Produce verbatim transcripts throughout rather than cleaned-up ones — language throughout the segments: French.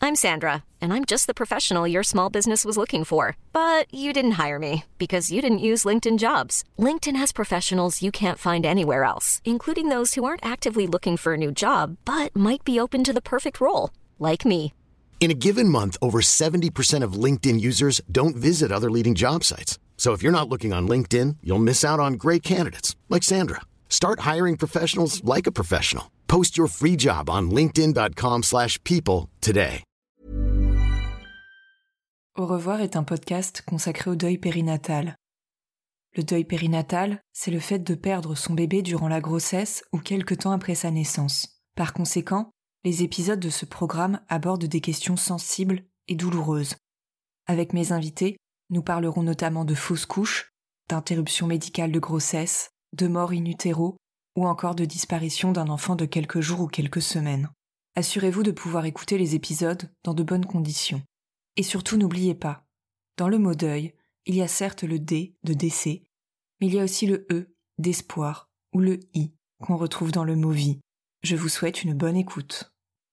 I'm Sandra, and I'm just the professional your small business was looking for. But you didn't hire me because you didn't use LinkedIn Jobs. LinkedIn has professionals you can't find anywhere else, including those who aren't actively looking for a new job, but might be open to the perfect role, like me. In a given month, over seventy percent of LinkedIn users don't visit other leading job sites. So if you're not looking on LinkedIn, you'll miss out on great candidates like Sandra. Start hiring professionals like a professional. Post your free job on linkedin.com slash people today. Au revoir est un podcast consacré au deuil périnatal. Le deuil périnatal, c'est le fait de perdre son bébé durant la grossesse ou quelque temps après sa naissance. Par conséquent, les épisodes de ce programme abordent des questions sensibles et douloureuses. Avec mes invités, nous parlerons notamment de fausses couches, d'interruption médicale de grossesse, de mort in utero ou encore de disparition d'un enfant de quelques jours ou quelques semaines. Assurez-vous de pouvoir écouter les épisodes dans de bonnes conditions. Et surtout n'oubliez pas, dans le mot deuil, il y a certes le D de décès, mais il y a aussi le E d'espoir ou le I qu'on retrouve dans le mot vie. Je vous souhaite une bonne écoute.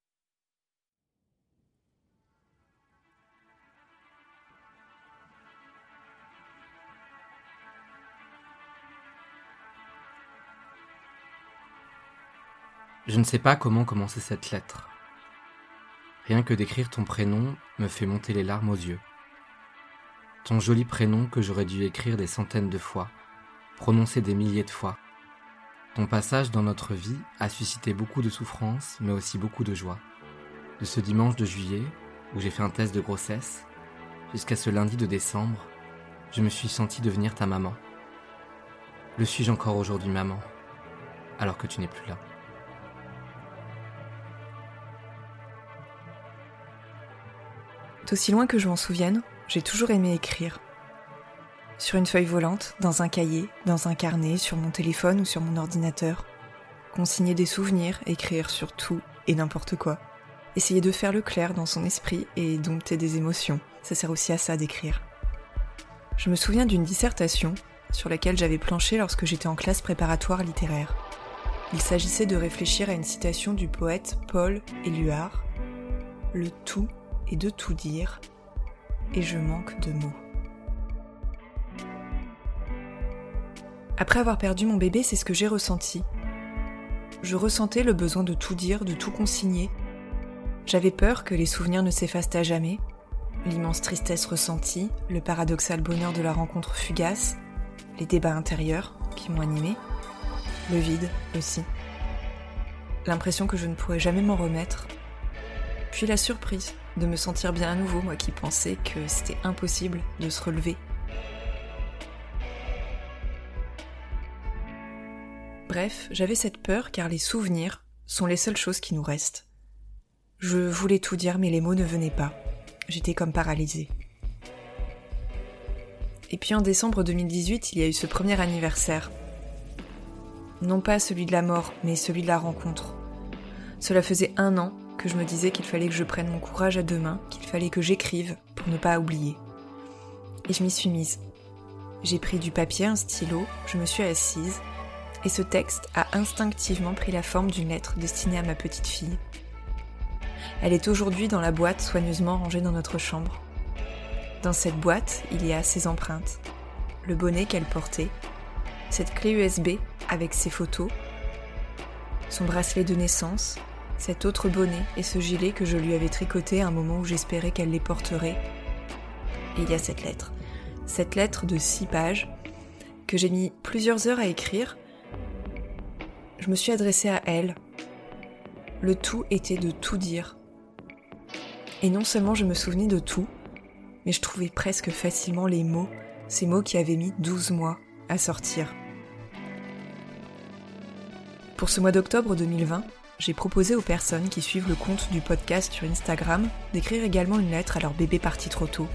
Je ne sais pas comment commencer cette lettre. Rien que d'écrire ton prénom me fait monter les larmes aux yeux. Ton joli prénom que j'aurais dû écrire des centaines de fois, prononcer des milliers de fois. Ton passage dans notre vie a suscité beaucoup de souffrance, mais aussi beaucoup de joie. De ce dimanche de juillet, où j'ai fait un test de grossesse, jusqu'à ce lundi de décembre, je me suis senti devenir ta maman. Le suis-je encore aujourd'hui, maman, alors que tu n'es plus là? D'aussi loin que je m'en souvienne, j'ai toujours aimé écrire. Sur une feuille volante, dans un cahier, dans un carnet, sur mon téléphone ou sur mon ordinateur. Consigner des souvenirs, écrire sur tout et n'importe quoi. Essayer de faire le clair dans son esprit et dompter des émotions. Ça sert aussi à ça d'écrire. Je me souviens d'une dissertation sur laquelle j'avais planché lorsque j'étais en classe préparatoire littéraire. Il s'agissait de réfléchir à une citation du poète Paul Éluard. Le tout et de tout dire, et je manque de mots. Après avoir perdu mon bébé, c'est ce que j'ai ressenti. Je ressentais le besoin de tout dire, de tout consigner. J'avais peur que les souvenirs ne s'effacent à jamais, l'immense tristesse ressentie, le paradoxal bonheur de la rencontre fugace, les débats intérieurs qui m'ont animée, le vide aussi. L'impression que je ne pourrais jamais m'en remettre, puis la surprise de me sentir bien à nouveau, moi qui pensais que c'était impossible de se relever. Bref, j'avais cette peur car les souvenirs sont les seules choses qui nous restent. Je voulais tout dire mais les mots ne venaient pas. J'étais comme paralysée. Et puis en décembre deux mille dix-huit, il y a eu ce premier anniversaire. Non pas celui de la mort, mais celui de la rencontre. Cela faisait un an que je me disais qu'il fallait que je prenne mon courage à deux mains, qu'il fallait que j'écrive pour ne pas oublier. Et je m'y suis mise. J'ai pris du papier, un stylo, je me suis assise, et ce texte a instinctivement pris la forme d'une lettre destinée à ma petite fille. Elle est aujourd'hui dans la boîte soigneusement rangée dans notre chambre. Dans cette boîte, il y a ses empreintes, le bonnet qu'elle portait, cette clé U S B avec ses photos, son bracelet de naissance, cet autre bonnet et ce gilet que je lui avais tricoté à un moment où j'espérais qu'elle les porterait. Et il y a cette lettre. Cette lettre de six pages que j'ai mis plusieurs heures à écrire. Je me suis adressée à elle. Le tout était de tout dire. Et non seulement je me souvenais de tout, mais je trouvais presque facilement les mots, ces mots qui avaient mis douze mois à sortir. Pour ce mois d'octobre deux mille vingt, j'ai proposé aux personnes qui suivent le compte du podcast sur Instagram d'écrire également une lettre à leur bébé parti trop tôt.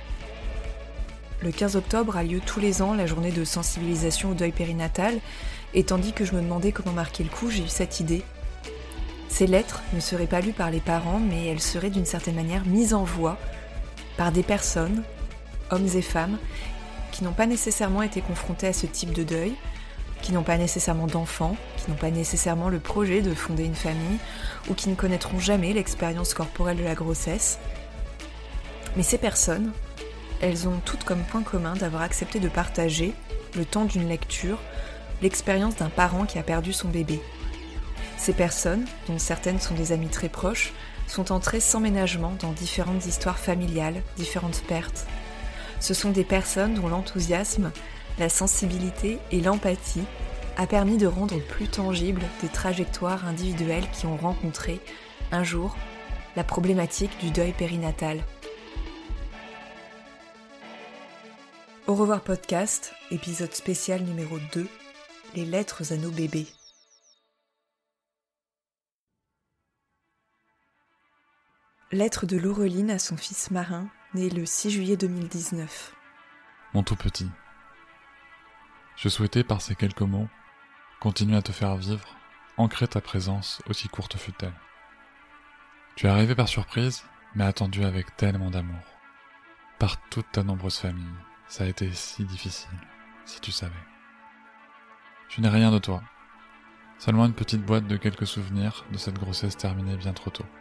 Le quinze octobre a lieu tous les ans la journée de sensibilisation au deuil périnatal, et tandis que je me demandais comment marquer le coup, j'ai eu cette idée. Ces lettres ne seraient pas lues par les parents, mais elles seraient d'une certaine manière mises en voix par des personnes, hommes et femmes, qui n'ont pas nécessairement été confrontés à ce type de deuil, qui n'ont pas nécessairement d'enfants, qui n'ont pas nécessairement le projet de fonder une famille, ou qui ne connaîtront jamais l'expérience corporelle de la grossesse. Mais ces personnes, elles ont toutes comme point commun d'avoir accepté de partager, le temps d'une lecture, l'expérience d'un parent qui a perdu son bébé. Ces personnes, dont certaines sont des amies très proches, sont entrées sans ménagement dans différentes histoires familiales, différentes pertes. Ce sont des personnes dont l'enthousiasme, la sensibilité et l'empathie a permis de rendre plus tangibles des trajectoires individuelles qui ont rencontré, un jour, la problématique du deuil périnatal. Au revoir podcast, épisode spécial numéro deux, les lettres à nos bébés. Lettre de Laureline à son fils Marin, né le six juillet deux mille dix-neuf. Mon tout petit, je souhaitais par ces quelques mots continuer à te faire vivre, ancrer ta présence aussi courte fut-elle. Tu es arrivé par surprise, mais attendu avec tellement d'amour. Par toute ta nombreuse famille, ça a été si difficile, si tu savais. Je n'ai rien de toi, seulement une petite boîte de quelques souvenirs de cette grossesse terminée bien trop tôt.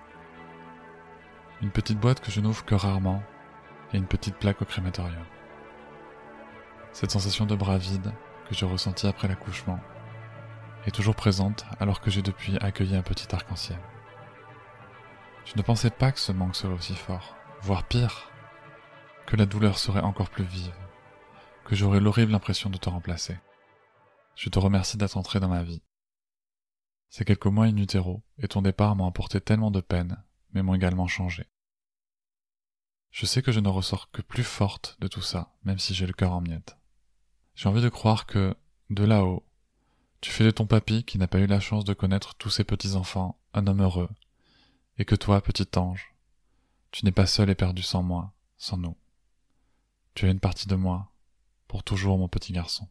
Une petite boîte que je n'ouvre que rarement, et une petite plaque au crématorium. Cette sensation de bras vide que j'ai ressentie après l'accouchement est toujours présente alors que j'ai depuis accueilli un petit arc-en-ciel. Je ne pensais pas que ce manque serait aussi fort, voire pire, que la douleur serait encore plus vive, que j'aurais l'horrible impression de te remplacer. Je te remercie d'être entré dans ma vie. Ces quelques mois in utero et ton départ m'ont apporté tellement de peine, mais m'ont également changé. Je sais que je ne ressors que plus forte de tout ça, même si j'ai le cœur en miettes. J'ai envie de croire que, de là-haut, tu fais de ton papy qui n'a pas eu la chance de connaître tous ses petits-enfants un homme heureux, et que toi, petit ange, tu n'es pas seul et perdu sans moi, sans nous. Tu es une partie de moi, pour toujours mon petit garçon.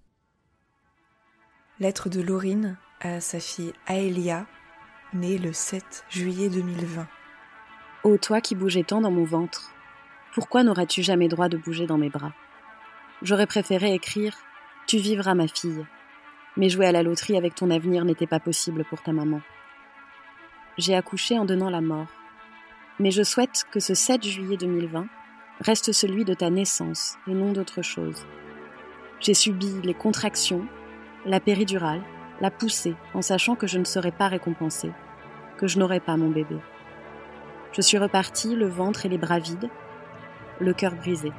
Lettre de Laurine à sa fille Aélia, née le sept juillet deux mille vingt. Ô toi qui bougeais tant dans mon ventre, pourquoi n'auras-tu jamais droit de bouger dans mes bras ? J'aurais préféré écrire « Tu vivras ma fille », mais jouer à la loterie avec ton avenir n'était pas possible pour ta maman. J'ai accouché en donnant la mort, mais je souhaite que ce sept juillet deux mille vingt reste celui de ta naissance et non d'autre chose. J'ai subi les contractions, la péridurale, la poussée, en sachant que je ne serais pas récompensée, que je n'aurais pas mon bébé. Je suis repartie, le ventre et les bras vides, le cœur brisé.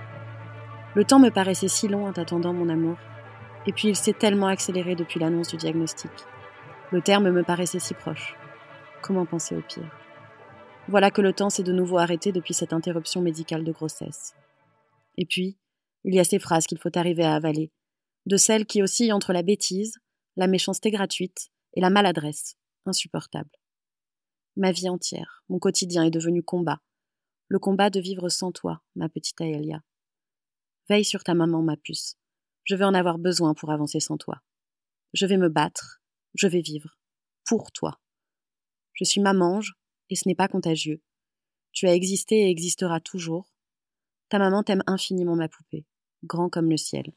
Le temps me paraissait si long en t'attendant, mon amour, et puis il s'est tellement accéléré depuis l'annonce du diagnostic. Le terme me paraissait si proche. Comment penser au pire ? Voilà que le temps s'est de nouveau arrêté depuis cette interruption médicale de grossesse. Et puis, il y a ces phrases qu'il faut arriver à avaler, de celles qui oscillent entre la bêtise, la méchanceté gratuite et la maladresse, insupportable. Ma vie entière, mon quotidien est devenu combat. Le combat de vivre sans toi, ma petite Aélia. Veille sur ta maman, ma puce. Je vais en avoir besoin pour avancer sans toi. Je vais me battre, je vais vivre. Pour toi. Je suis mamange, et ce n'est pas contagieux. Tu as existé et existeras toujours. Ta maman t'aime infiniment, ma poupée, grand comme le ciel.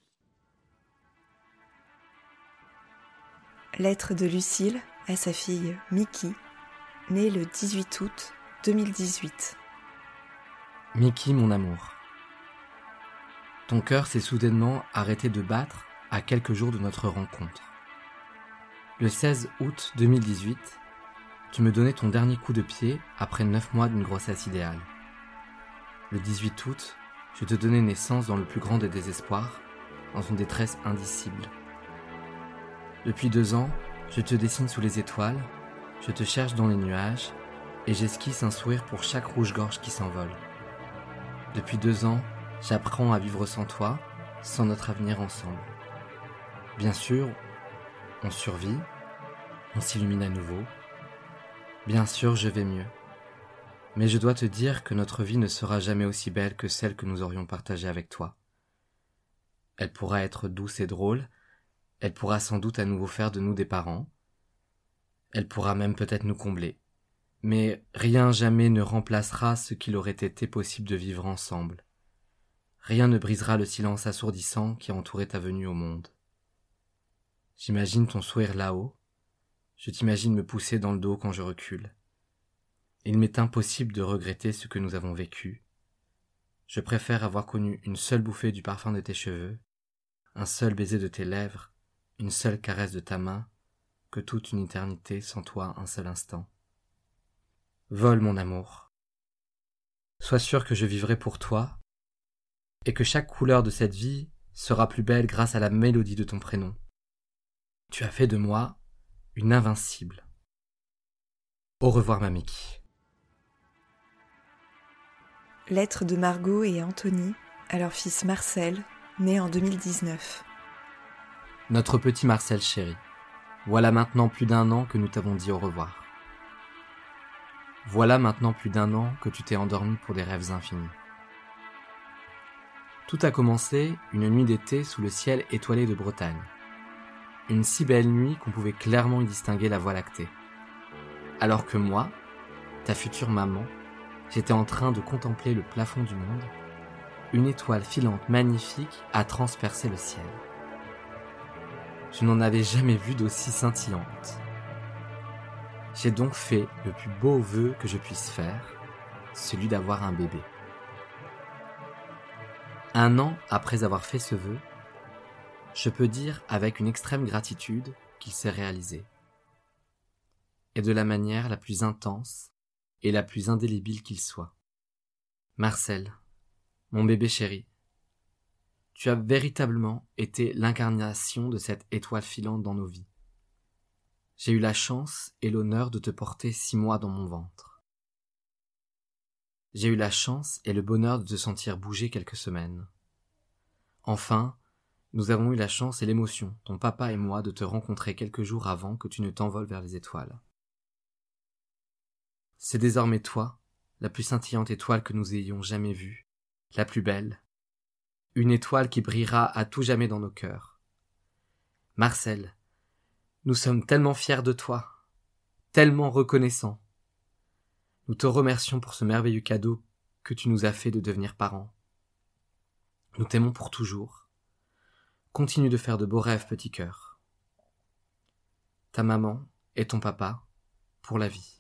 Lettre de Lucille à sa fille Mickey, née le dix-huit août deux mille dix-huit. Mickey, mon amour. Ton cœur s'est soudainement arrêté de battre à quelques jours de notre rencontre. Le seize août deux mille dix-huit, tu me donnais ton dernier coup de pied après neuf mois d'une grossesse idéale. Le dix-huit août, je te donnais naissance dans le plus grand des désespoirs, dans une détresse indicible. Depuis deux ans, je te dessine sous les étoiles, je te cherche dans les nuages, et j'esquisse un sourire pour chaque rouge-gorge qui s'envole. Depuis deux ans, j'apprends à vivre sans toi, sans notre avenir ensemble. Bien sûr, on survit, on s'illumine à nouveau. Bien sûr, je vais mieux. Mais je dois te dire que notre vie ne sera jamais aussi belle que celle que nous aurions partagée avec toi. Elle pourra être douce et drôle, elle pourra sans doute à nouveau faire de nous des parents, elle pourra même peut-être nous combler. Mais rien jamais ne remplacera ce qu'il aurait été possible de vivre ensemble. Rien ne brisera le silence assourdissant qui entourait ta venue au monde. J'imagine ton sourire là-haut, je t'imagine me pousser dans le dos quand je recule. Il m'est impossible de regretter ce que nous avons vécu. Je préfère avoir connu une seule bouffée du parfum de tes cheveux, un seul baiser de tes lèvres, une seule caresse de ta main, que toute une éternité sans toi un seul instant. Vole mon amour. Sois sûr que je vivrai pour toi, et que chaque couleur de cette vie sera plus belle grâce à la mélodie de ton prénom. Tu as fait de moi une invincible. Au revoir, Mamiki. Lettre de Margot et Anthony à leur fils Marcel, né en deux mille dix-neuf. Notre petit Marcel chéri, voilà maintenant plus d'un an que nous t'avons dit au revoir. Voilà maintenant plus d'un an que tu t'es endormi pour des rêves infinis. Tout a commencé une nuit d'été sous le ciel étoilé de Bretagne. Une si belle nuit qu'on pouvait clairement y distinguer la Voie lactée. Alors que moi, ta future maman, j'étais en train de contempler le plafond du monde, une étoile filante magnifique a transpercé le ciel. Je n'en avais jamais vu d'aussi scintillante. J'ai donc fait le plus beau vœu que je puisse faire, celui d'avoir un bébé. Un an après avoir fait ce vœu, je peux dire avec une extrême gratitude qu'il s'est réalisé. Et de la manière la plus intense et la plus indélébile qu'il soit. Marcel, mon bébé chéri, tu as véritablement été l'incarnation de cette étoile filante dans nos vies. J'ai eu la chance et l'honneur de te porter six mois dans mon ventre. J'ai eu la chance et le bonheur de te sentir bouger quelques semaines. Enfin, nous avons eu la chance et l'émotion, ton papa et moi, de te rencontrer quelques jours avant que tu ne t'envoles vers les étoiles. C'est désormais toi, la plus scintillante étoile que nous ayons jamais vue, la plus belle, une étoile qui brillera à tout jamais dans nos cœurs. Marcel, nous sommes tellement fiers de toi, tellement reconnaissants. Nous te remercions pour ce merveilleux cadeau que tu nous as fait de devenir parents. Nous t'aimons pour toujours. Continue de faire de beaux rêves, petit cœur. Ta maman et ton papa pour la vie.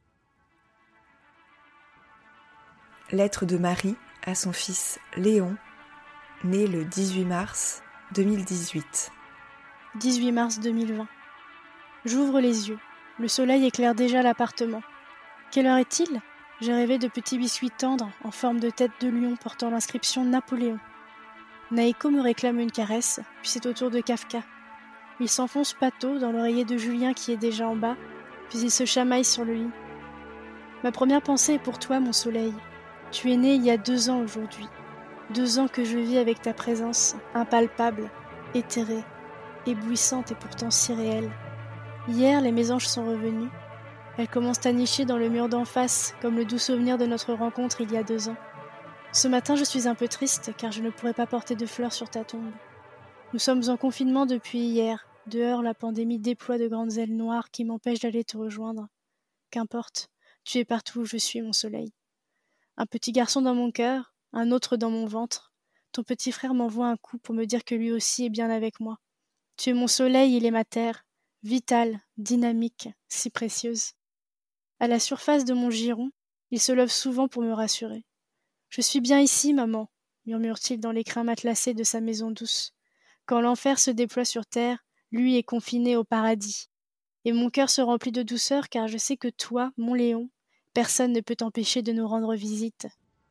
Lettre de Marie à son fils Léon, né le dix-huit mars deux mille dix-huit. dix-huit mars deux mille vingt. J'ouvre les yeux. Le soleil éclaire déjà l'appartement. Quelle heure est-il ? J'ai rêvé de petits biscuits tendres en forme de tête de lion portant l'inscription Napoléon. Naïko me réclame une caresse, puis c'est au tour de Kafka. Il s'enfonce pâteau dans l'oreiller de Julien qui est déjà en bas, puis il se chamaille sur le lit. Ma première pensée est pour toi, mon soleil. Tu es né il y a deux ans aujourd'hui. Deux ans que je vis avec ta présence, impalpable, éthérée, éblouissante et pourtant si réelle. Hier, les mésanges sont revenus. Elles commencent à nicher dans le mur d'en face, comme le doux souvenir de notre rencontre il y a deux ans. Ce matin, je suis un peu triste, car je ne pourrai pas porter de fleurs sur ta tombe. Nous sommes en confinement depuis hier. Dehors, la pandémie déploie de grandes ailes noires qui m'empêchent d'aller te rejoindre. Qu'importe, tu es partout où je suis, mon soleil. Un petit garçon dans mon cœur, un autre dans mon ventre. Ton petit frère m'envoie un coup pour me dire que lui aussi est bien avec moi. Tu es mon soleil, il est ma terre, vitale, dynamique, si précieuse. À la surface de mon giron, il se lève souvent pour me rassurer. « Je suis bien ici, maman », murmure-t-il dans l'écrin matelassé de sa maison douce. Quand l'enfer se déploie sur terre, lui est confiné au paradis. Et mon cœur se remplit de douceur car je sais que toi, mon Léon, personne ne peut t'empêcher de nous rendre visite.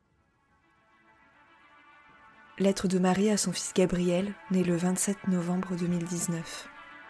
Lettre de Marie à son fils Gabriel, né le vingt-sept novembre deux mille dix-neuf.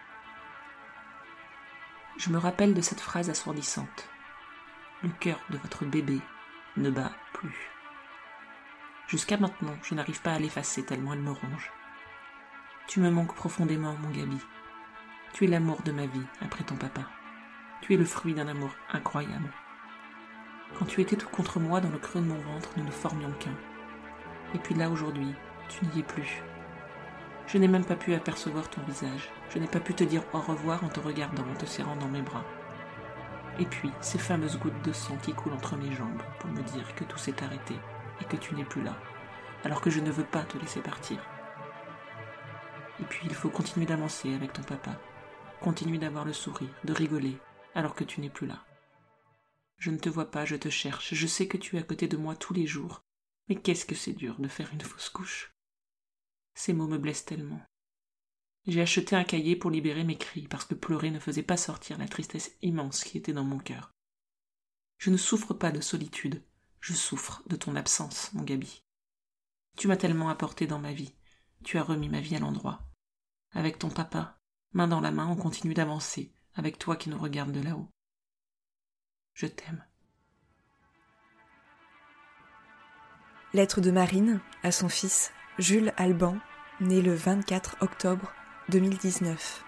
Je me rappelle de cette phrase assourdissante. Le cœur de votre bébé ne bat plus. Jusqu'à maintenant, je n'arrive pas à l'effacer tellement elle me ronge. Tu me manques profondément, mon Gabi. Tu es l'amour de ma vie après ton papa. Tu es le fruit d'un amour incroyable. Quand tu étais tout contre moi dans le creux de mon ventre, nous ne formions qu'un. Et puis là, aujourd'hui, tu n'y es plus. Je n'ai même pas pu apercevoir ton visage. Je n'ai pas pu te dire au revoir en te regardant, en te serrant dans mes bras. Et puis, ces fameuses gouttes de sang qui coulent entre mes jambes pour me dire que tout s'est arrêté et que tu n'es plus là, alors que je ne veux pas te laisser partir. Et puis il faut continuer d'avancer avec ton papa. Continuer d'avoir le sourire, de rigoler, alors que tu n'es plus là. Je ne te vois pas, je te cherche, je sais que tu es à côté de moi tous les jours. Mais qu'est-ce que c'est dur de faire une fausse couche. Ces mots me blessent tellement. J'ai acheté un cahier pour libérer mes cris, parce que pleurer ne faisait pas sortir la tristesse immense qui était dans mon cœur. Je ne souffre pas de solitude, je souffre de ton absence, mon Gabi. Tu m'as tellement apporté dans ma vie, tu as remis ma vie à l'endroit. Avec ton papa, main dans la main, on continue d'avancer, avec toi qui nous regarde de là-haut. Je t'aime. Lettre de Marine à son fils Jules Alban, né le vingt-quatre octobre deux mille dix-neuf.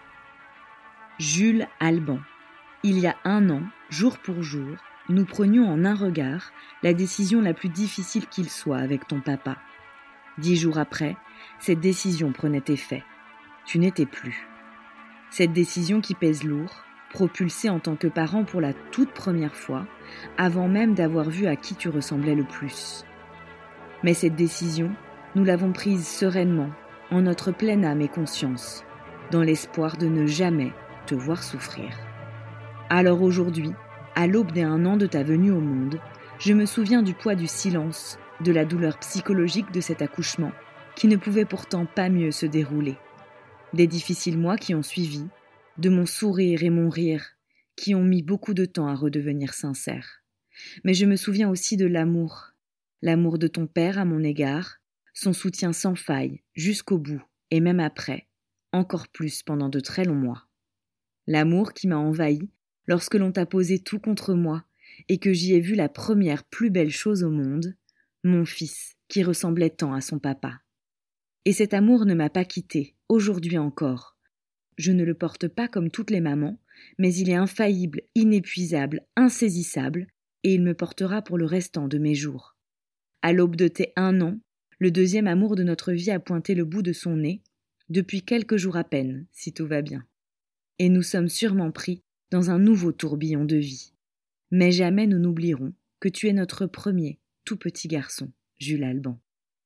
Jules Alban. Il y a un an, jour pour jour, nous prenions en un regard la décision la plus difficile qu'il soit avec ton papa. Dix jours après, cette décision prenait effet. Tu n'étais plus. Cette décision qui pèse lourd, propulsée en tant que parent pour la toute première fois, avant même d'avoir vu à qui tu ressemblais le plus. Mais cette décision, nous l'avons prise sereinement, en notre pleine âme et conscience, dans l'espoir de ne jamais te voir souffrir. Alors aujourd'hui, à l'aube des un an de ta venue au monde, je me souviens du poids du silence, de la douleur psychologique de cet accouchement, qui ne pouvait pourtant pas mieux se dérouler. Des difficiles mois qui ont suivi, de mon sourire et mon rire, qui ont mis beaucoup de temps à redevenir sincères. Mais je me souviens aussi de l'amour, l'amour de ton père à mon égard, son soutien sans faille, jusqu'au bout, et même après, encore plus pendant de très longs mois. L'amour qui m'a envahi lorsque l'on t'a posé tout contre moi, et que j'y ai vu la première plus belle chose au monde, mon fils, qui ressemblait tant à son papa. Et cet amour ne m'a pas quitté, aujourd'hui encore. Je ne le porte pas comme toutes les mamans, mais il est infaillible, inépuisable, insaisissable, et il me portera pour le restant de mes jours. À l'aube de tes un an, le deuxième amour de notre vie a pointé le bout de son nez, depuis quelques jours à peine, si tout va bien. Et nous sommes sûrement pris dans un nouveau tourbillon de vie. Mais jamais nous n'oublierons que tu es notre premier, tout petit garçon, Jules Alban.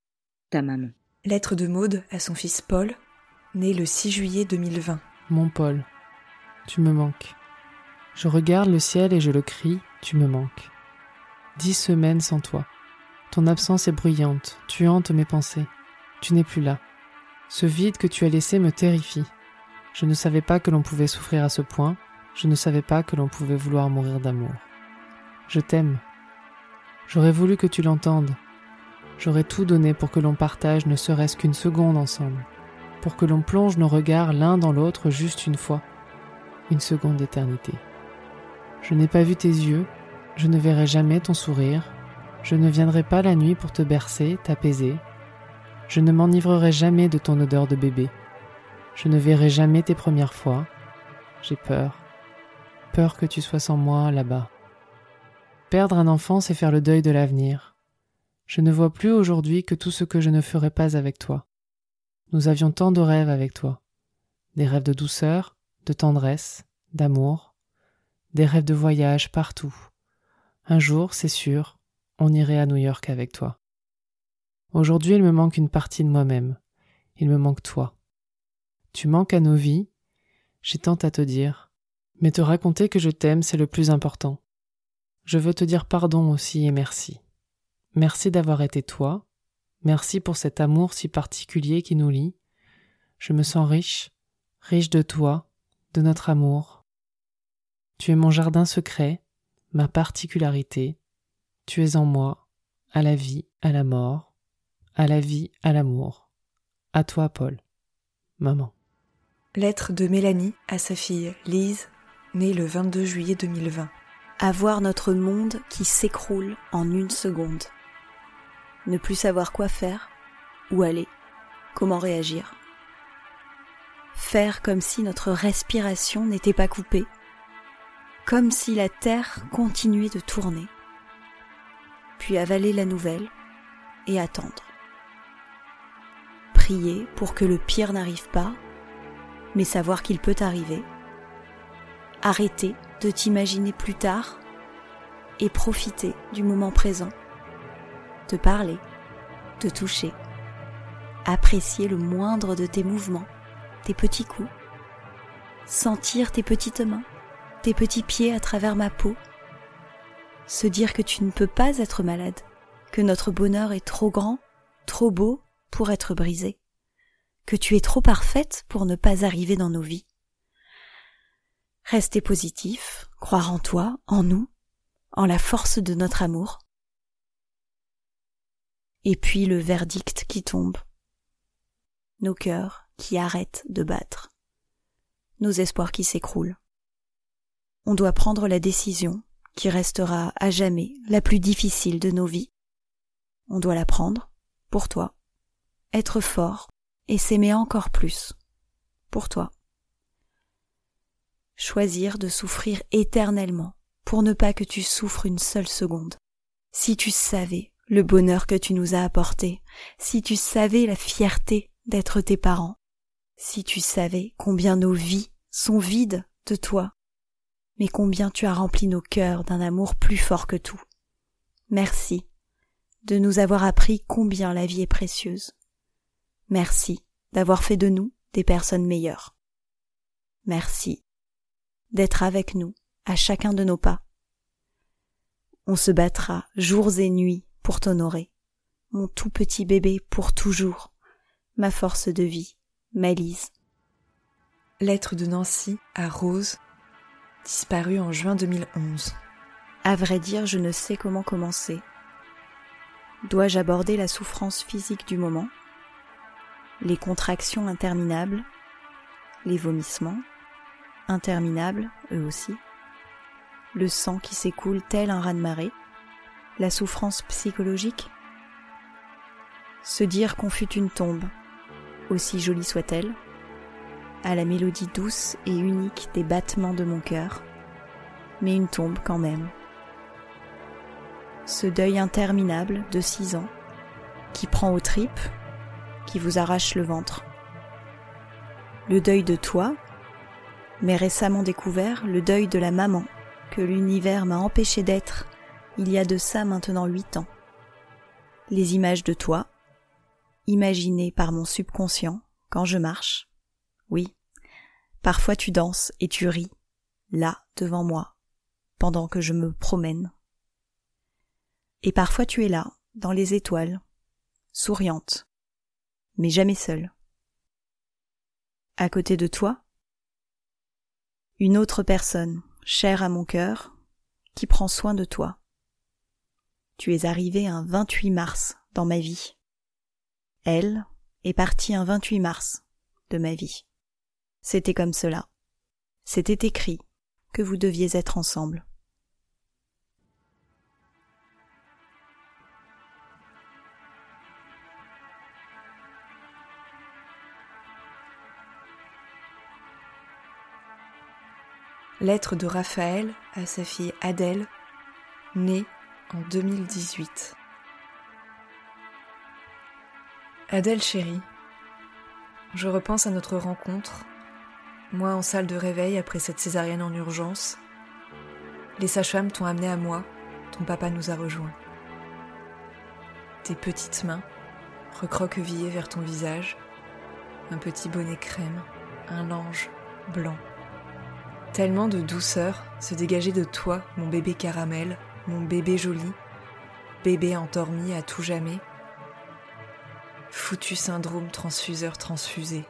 Ta maman. Lettre de Maude à son fils Paul, né le six juillet deux mille vingt. Mon Paul, tu me manques. Je regarde le ciel et je le crie, tu me manques. Dix semaines sans toi. Ton absence est bruyante, tu hantes mes pensées. Tu n'es plus là. Ce vide que tu as laissé me terrifie. Je ne savais pas que l'on pouvait souffrir à ce point, je ne savais pas que l'on pouvait vouloir mourir d'amour. Je t'aime. J'aurais voulu que tu l'entendes. J'aurais tout donné pour que l'on partage ne serait-ce qu'une seconde ensemble, pour que l'on plonge nos regards l'un dans l'autre juste une fois, une seconde d'éternité. Je n'ai pas vu tes yeux, je ne verrai jamais ton sourire, je ne viendrai pas la nuit pour te bercer, t'apaiser, je ne m'enivrerai jamais de ton odeur de bébé, je ne verrai jamais tes premières fois, j'ai peur, peur que tu sois sans moi là-bas. Perdre un enfant, c'est faire le deuil de l'avenir. Je ne vois plus aujourd'hui que tout ce que je ne ferai pas avec toi. Nous avions tant de rêves avec toi. Des rêves de douceur, de tendresse, d'amour, des rêves de voyage partout. Un jour, c'est sûr, on irait à New York avec toi. Aujourd'hui, il me manque une partie de moi-même. Il me manque toi. Tu manques à nos vies, j'ai tant à te dire, mais te raconter que je t'aime, c'est le plus important. Je veux te dire pardon aussi et merci. Merci d'avoir été toi, merci pour cet amour si particulier qui nous lie. Je me sens riche, riche de toi, de notre amour. Tu es mon jardin secret, ma particularité. Tu es en moi, à la vie, à la mort, à la vie, à l'amour. À toi, Paul. Maman. Lettre de Mélanie à sa fille Lise, née le vingt-deux juillet deux mille vingt. À voir notre monde qui s'écroule en une seconde. Ne plus savoir quoi faire, où aller, comment réagir. Faire comme si notre respiration n'était pas coupée, comme si la terre continuait de tourner. Puis avaler la nouvelle et attendre. Prier pour que le pire n'arrive pas, mais savoir qu'il peut arriver. Arrêter de t'imaginer plus tard et profiter du moment présent. Te parler, te toucher, apprécier le moindre de tes mouvements, tes petits coups, sentir tes petites mains, tes petits pieds à travers ma peau, se dire que tu ne peux pas être malade, que notre bonheur est trop grand, trop beau pour être brisé, que tu es trop parfaite pour ne pas arriver dans nos vies. Rester positif, croire en toi, en nous, en la force de notre amour. Et puis le verdict qui tombe. Nos cœurs qui arrêtent de battre. Nos espoirs qui s'écroulent. On doit prendre la décision qui restera à jamais la plus difficile de nos vies. On doit la prendre pour toi. Être fort et s'aimer encore plus pour toi. Choisir de souffrir éternellement pour ne pas que tu souffres une seule seconde. Si tu savais le bonheur que tu nous as apporté, si tu savais la fierté d'être tes parents, si tu savais combien nos vies sont vides de toi, mais combien tu as rempli nos cœurs d'un amour plus fort que tout. Merci de nous avoir appris combien la vie est précieuse. Merci d'avoir fait de nous des personnes meilleures. Merci d'être avec nous à chacun de nos pas. On se battra jours et nuits pour t'honorer, mon tout petit bébé pour toujours, ma force de vie, ma Lise. Lettre de Nancy à Rose, disparue en juin deux mille onze. À vrai dire, je ne sais comment commencer. Dois-je aborder la souffrance physique du moment, les contractions interminables, les vomissements, interminables eux aussi, le sang qui s'écoule tel un raz-de-marée, la souffrance psychologique, se dire qu'on fut une tombe, aussi jolie soit-elle, à la mélodie douce et unique des battements de mon cœur, mais une tombe quand même. Ce deuil interminable de six ans, qui prend aux tripes, qui vous arrache le ventre. Le deuil de toi, mais récemment découvert le deuil de la maman que l'univers m'a empêché d'être il y a de ça maintenant huit ans. Les images de toi, imaginées par mon subconscient quand je marche. Oui, parfois tu danses et tu ris, là, devant moi, pendant que je me promène. Et parfois tu es là, dans les étoiles, souriante, mais jamais seule. À côté de toi, une autre personne, chère à mon cœur, qui prend soin de toi. Tu es arrivé un vingt-huit mars dans ma vie. Elle est partie un vingt-huit mars de ma vie. C'était comme cela. C'était écrit que vous deviez être ensemble. Lettre de Raphaël à sa fille Adèle, née en deux mille dix-huit. Adèle chérie, je repense à notre rencontre, moi en salle de réveil après cette césarienne en urgence. Les sages-femmes t'ont amené à moi, ton papa nous a rejoints. Tes petites mains, recroquevillées vers ton visage, un petit bonnet crème, un linge blanc. Tellement de douceur se dégageait de toi, mon bébé caramel, mon bébé joli, bébé endormi à tout jamais. Foutu syndrome transfuseur transfusé.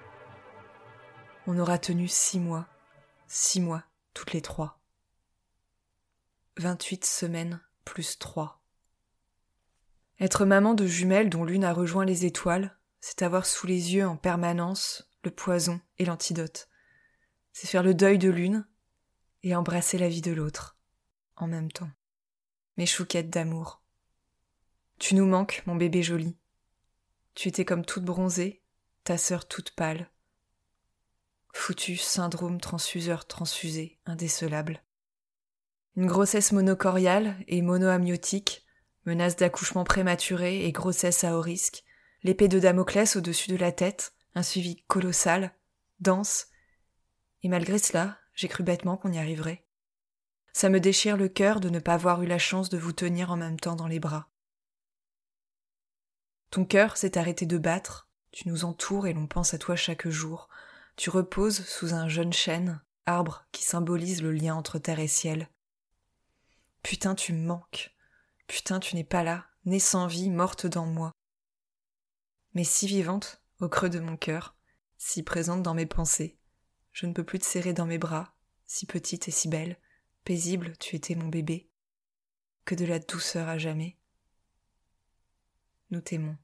On aura tenu six mois, six mois, toutes les trois. vingt-huit semaines plus trois. Être maman de jumelles dont l'une a rejoint les étoiles, c'est avoir sous les yeux en permanence le poison et l'antidote. C'est faire le deuil de l'une et embrasser la vie de l'autre, en même temps. Mes chouquettes d'amour. Tu nous manques, mon bébé joli. Tu étais comme toute bronzée, ta sœur toute pâle. Foutu syndrome transfuseur transfusé, indécelable. Une grossesse monocoriale et monoamniotique, menace d'accouchement prématuré et grossesse à haut risque, l'épée de Damoclès au-dessus de la tête, un suivi colossal, dense. Et malgré cela, j'ai cru bêtement qu'on y arriverait. Ça me déchire le cœur de ne pas avoir eu la chance de vous tenir en même temps dans les bras. Ton cœur s'est arrêté de battre, Tu nous entoures et l'on pense à toi chaque jour. Tu reposes sous un jeune chêne, arbre qui symbolise le lien entre terre et ciel. Putain, tu me manques. Putain, tu n'es pas là, née sans vie, morte dans moi. Mais si vivante, au creux de mon cœur, si présente dans mes pensées, je ne peux plus te serrer dans mes bras, si petite et si belle, paisible, tu étais mon bébé. Que de la douceur à jamais. Nous t'aimons.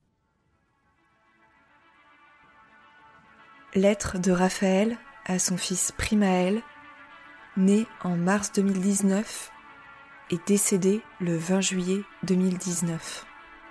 Lettre de Raphaël à son fils Primaël, né en mars deux mille dix-neuf et décédé le vingt juillet deux mille dix-neuf.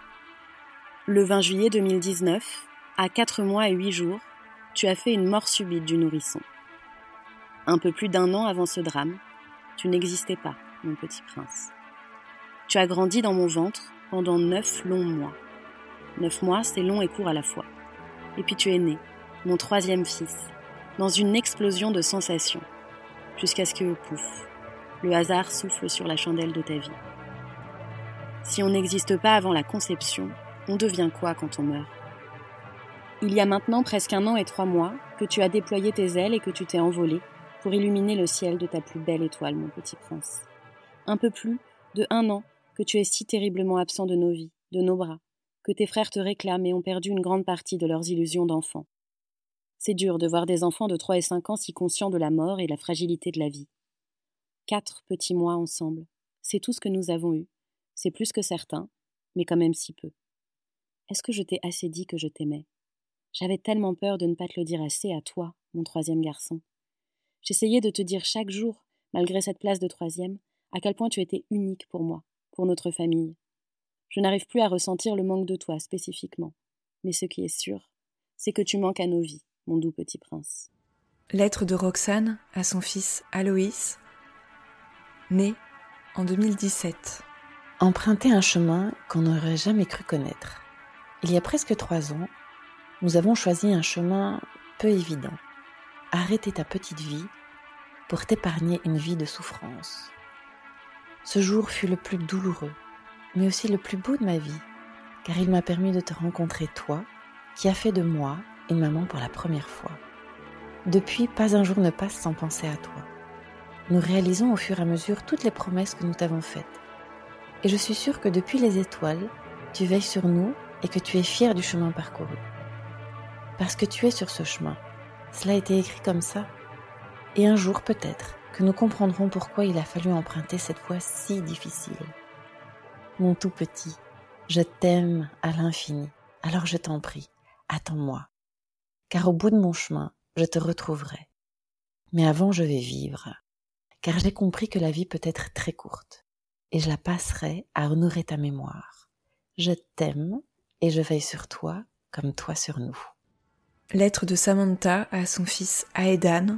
Le vingt juillet deux mille dix-neuf, à quatre mois et huit jours, tu as fait une mort subite du nourrisson. Un peu plus d'un an avant ce drame, tu n'existais pas, mon petit prince. Tu as grandi dans mon ventre pendant neuf longs mois. Neuf mois, c'est long et court à la fois. Et puis tu es né, mon troisième fils, dans une explosion de sensations, jusqu'à ce que, pouf, le hasard souffle sur la chandelle de ta vie. Si on n'existe pas avant la conception, on devient quoi quand on meurt ? Il y a maintenant presque un an et trois mois que tu as déployé tes ailes et que tu t'es envolé pour illuminer le ciel de ta plus belle étoile, mon petit prince. Un peu plus de un an que tu es si terriblement absent de nos vies, de nos bras, que tes frères te réclament et ont perdu une grande partie de leurs illusions d'enfants. C'est dur de voir des enfants de trois et cinq ans si conscients de la mort et la fragilité de la vie. Quatre petits mois ensemble, c'est tout ce que nous avons eu. C'est plus que certains, mais quand même si peu. Est-ce que je t'ai assez dit que je t'aimais ? J'avais tellement peur de ne pas te le dire assez à toi, mon troisième garçon. J'essayais de te dire chaque jour, malgré cette place de troisième, à quel point tu étais unique pour moi, pour notre famille. Je n'arrive plus à ressentir le manque de toi spécifiquement, mais ce qui est sûr, c'est que tu manques à nos vies, mon doux petit prince. Lettre de Roxane à son fils Aloïs, né en deux mille dix-sept. Emprunter un chemin qu'on n'aurait jamais cru connaître. Il y a presque trois ans, nous avons choisi un chemin peu évident. Arrêter ta petite vie pour t'épargner une vie de souffrance. Ce jour fut le plus douloureux, mais aussi le plus beau de ma vie, car il m'a permis de te rencontrer toi, qui as fait de moi une maman pour la première fois. Depuis, pas un jour ne passe sans penser à toi. Nous réalisons au fur et à mesure toutes les promesses que nous t'avons faites. Et je suis sûre que depuis les étoiles, tu veilles sur nous et que tu es fière du chemin parcouru. Parce que tu es sur ce chemin. Cela a été écrit comme ça. Et un jour, peut-être, que nous comprendrons pourquoi il a fallu emprunter cette voie si difficile. Mon tout petit, je t'aime à l'infini. Alors je t'en prie, attends-moi. Car au bout de mon chemin, je te retrouverai. Mais avant, je vais vivre. Car j'ai compris que la vie peut être très courte. Et je la passerai à honorer ta mémoire. Je t'aime et je veille sur toi comme toi sur nous. Lettre de Samantha à son fils Aedan,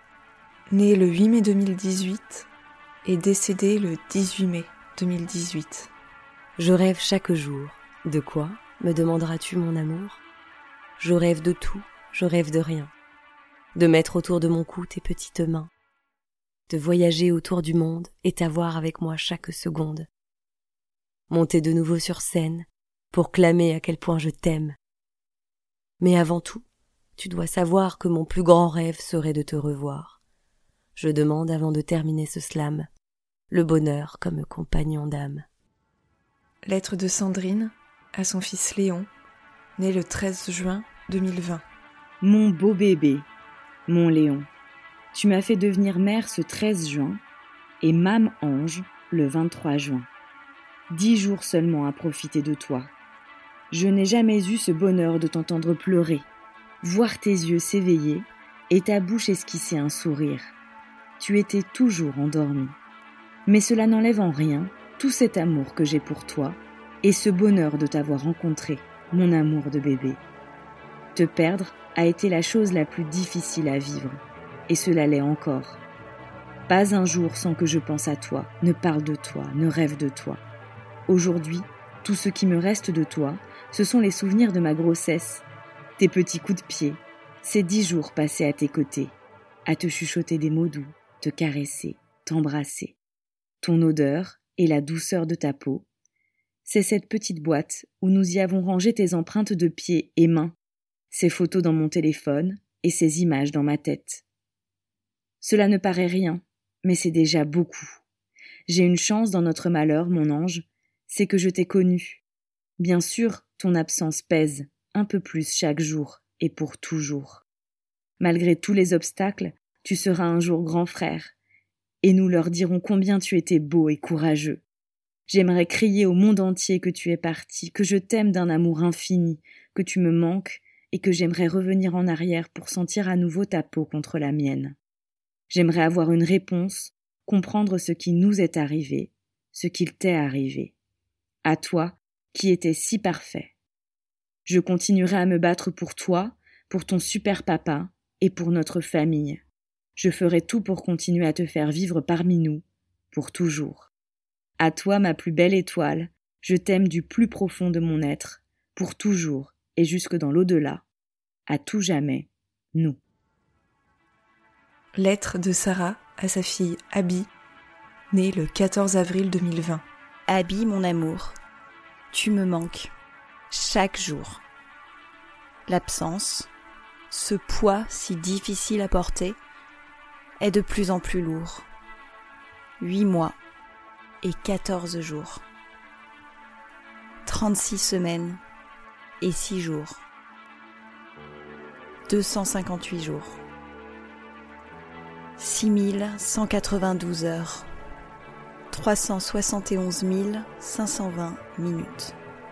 né le huit mai deux mille dix-huit et décédé le dix-huit mai deux mille dix-huit. Je rêve chaque jour. De quoi, me demanderas-tu, mon amour ? Je rêve de tout, je rêve de rien. De mettre autour de mon cou tes petites mains. De voyager autour du monde et t'avoir avec moi chaque seconde. Monter de nouveau sur scène pour clamer à quel point je t'aime. Mais avant tout, tu dois savoir que mon plus grand rêve serait de te revoir. Je demande avant de terminer ce slam, le bonheur comme compagnon d'âme. Lettre de Sandrine à son fils Léon, né le treize juin deux mille vingt. Mon beau bébé, mon Léon, tu m'as fait devenir mère ce treize juin et Mame Ange le vingt-trois juin. Dix jours seulement à profiter de toi. Je n'ai jamais eu ce bonheur de t'entendre pleurer, voir tes yeux s'éveiller et ta bouche esquisser un sourire. Tu étais toujours endormi. Mais cela n'enlève en rien tout cet amour que j'ai pour toi et ce bonheur de t'avoir rencontré, mon amour de bébé. Te perdre a été la chose la plus difficile à vivre, et cela l'est encore. Pas un jour sans que je pense à toi, ne parle de toi, ne rêve de toi. Aujourd'hui, tout ce qui me reste de toi, ce sont les souvenirs de ma grossesse, tes petits coups de pied, ces dix jours passés à tes côtés, à te chuchoter des mots doux, te caresser, t'embrasser. Ton odeur et la douceur de ta peau, c'est cette petite boîte où nous y avons rangé tes empreintes de pieds et mains, ces photos dans mon téléphone et ces images dans ma tête. Cela ne paraît rien, mais c'est déjà beaucoup. J'ai une chance dans notre malheur, mon ange, c'est que je t'ai connu. Bien sûr, ton absence pèse, un peu plus chaque jour et pour toujours. Malgré tous les obstacles, tu seras un jour grand frère, et nous leur dirons combien tu étais beau et courageux. J'aimerais crier au monde entier que tu es parti, que je t'aime d'un amour infini, que tu me manques et que j'aimerais revenir en arrière pour sentir à nouveau ta peau contre la mienne. J'aimerais avoir une réponse, comprendre ce qui nous est arrivé, ce qu'il t'est arrivé. À toi, qui étais si parfait. Je continuerai à me battre pour toi, pour ton super papa et pour notre famille. Je ferai tout pour continuer à te faire vivre parmi nous, pour toujours. À toi, ma plus belle étoile, je t'aime du plus profond de mon être, pour toujours et jusque dans l'au-delà. À tout jamais, nous. Lettre de Sarah à sa fille Abby, née le quatorze avril deux mille vingt. Abby, mon amour, tu me manques chaque jour. L'absence, ce poids si difficile à porter, est de plus en plus lourd. Huit mois et quatorze jours. Trente-six semaines et six jours. Deux cent cinquante-huit jours. Six mille cent quatre-vingt-douze heures. Trois cent soixante et onze mille cinq cent vingt minutes.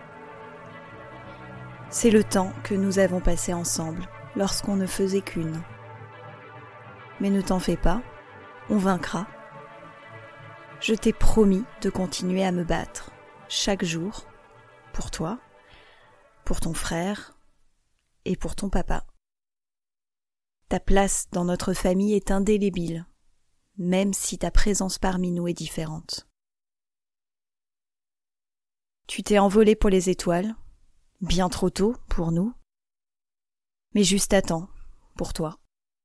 C'est le temps que nous avons passé ensemble lorsqu'on ne faisait qu'une. Mais ne t'en fais pas, on vaincra. Je t'ai promis de continuer à me battre chaque jour pour toi, pour ton frère et pour ton papa. Ta place dans notre famille est indélébile, même si ta présence parmi nous est différente. Tu t'es envolé pour les étoiles, bien trop tôt pour nous, mais juste à temps pour toi.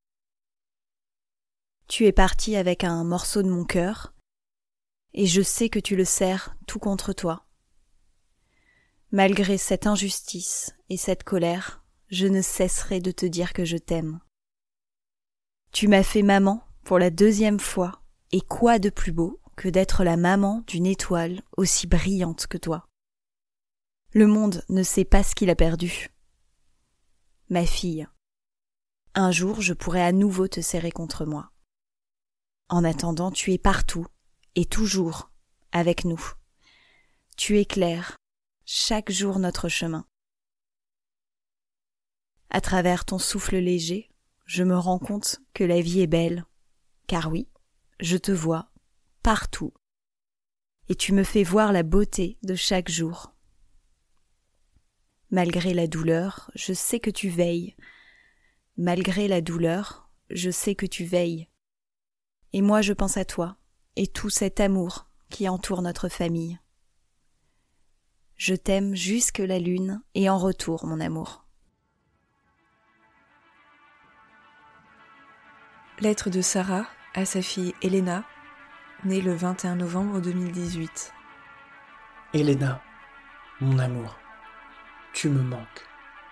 Tu es parti avec un morceau de mon cœur, et je sais que tu le serres tout contre toi. Malgré cette injustice et cette colère, je ne cesserai de te dire que je t'aime. Tu m'as fait maman pour la deuxième fois, et quoi de plus beau que d'être la maman d'une étoile aussi brillante que toi. Le monde ne sait pas ce qu'il a perdu. Ma fille, un jour je pourrai à nouveau te serrer contre moi. En attendant, tu es partout et toujours avec nous. Tu éclaires chaque jour notre chemin. À travers ton souffle léger, je me rends compte que la vie est belle, car oui, je te vois partout, et tu me fais voir la beauté de chaque jour. Malgré la douleur, je sais que tu veilles. Malgré la douleur, je sais que tu veilles. Et moi je pense à toi, et tout cet amour qui entoure notre famille. Je t'aime jusque la lune, et en retour, mon amour. Lettre de Sarah à sa fille Elena, née le vingt et un novembre deux mille dix-huit. Elena, mon amour, tu me manques.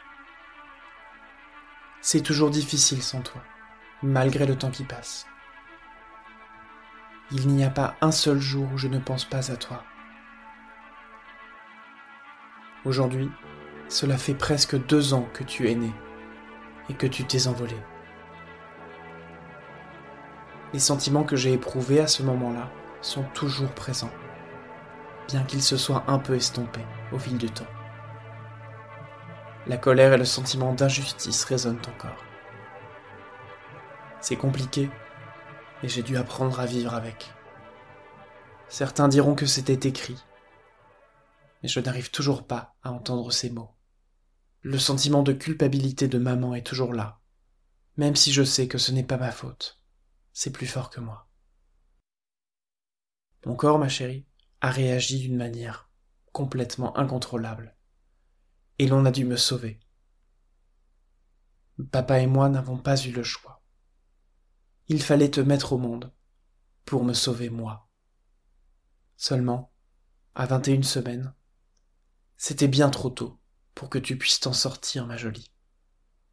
C'est toujours difficile sans toi, malgré le temps qui passe. Il n'y a pas un seul jour où je ne pense pas à toi. Aujourd'hui, cela fait presque deux ans que tu es né et que tu t'es envolé. Les sentiments que j'ai éprouvés à ce moment-là sont toujours présents, bien qu'ils se soient un peu estompés au fil du temps. La colère et le sentiment d'injustice résonnent encore. C'est compliqué, et j'ai dû apprendre à vivre avec. Certains diront que c'était écrit, mais je n'arrive toujours pas à entendre ces mots. Le sentiment de culpabilité de maman est toujours là, même si je sais que ce n'est pas ma faute. C'est plus fort que moi. Mon corps, ma chérie, a réagi d'une manière complètement incontrôlable, et l'on a dû me sauver. Papa et moi n'avons pas eu le choix. Il fallait te mettre au monde pour me sauver moi. Seulement, à vingt et une semaines, c'était bien trop tôt pour que tu puisses t'en sortir, ma jolie.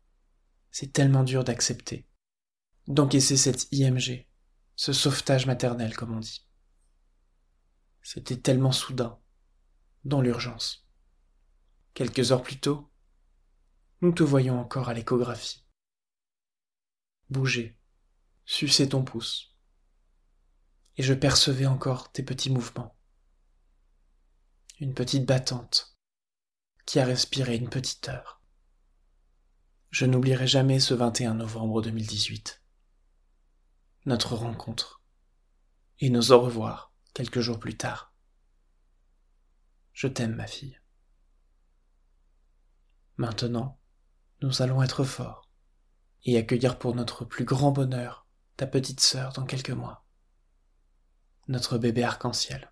C'est tellement dur d'accepter, d'encaisser cette I M G, ce sauvetage maternel comme on dit. C'était tellement soudain, dans l'urgence. Quelques heures plus tôt, nous te voyons encore à l'échographie. Bouger, sucer ton pouce. Et je percevais encore tes petits mouvements. Une petite battante qui a respiré une petite heure. Je n'oublierai jamais ce vingt et un novembre deux mille dix-huit. Notre rencontre et nos au revoir quelques jours plus tard. Je t'aime, ma fille. Maintenant, nous allons être forts et accueillir pour notre plus grand bonheur ta petite sœur dans quelques mois. Notre bébé arc-en-ciel.